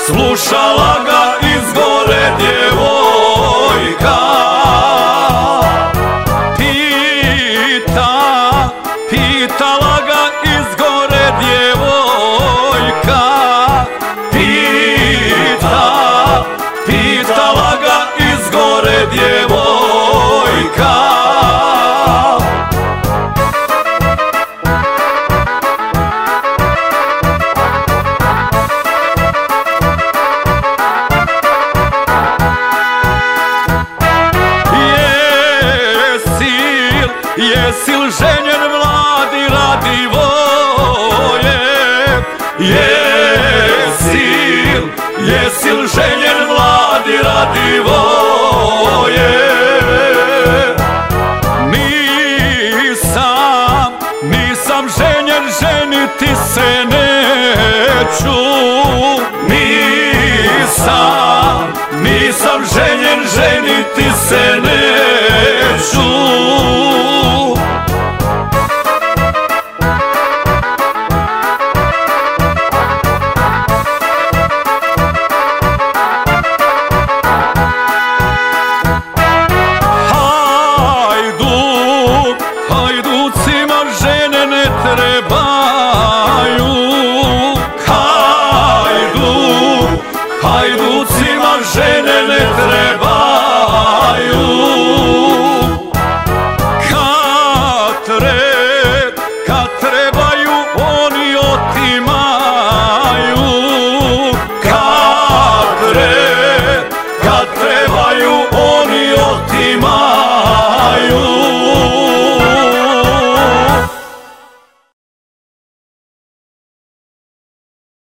slušala ga iz gore djevojka. Pitala ga iz gore djevojka. Pitala ga iz gore djevojka. Jesi li ženjen mladi Radivoje? Jesi li ženjen mladi Radivoje? Nisam ženjen, ženiti se neću. Nisam ženjen, ženiti se neću.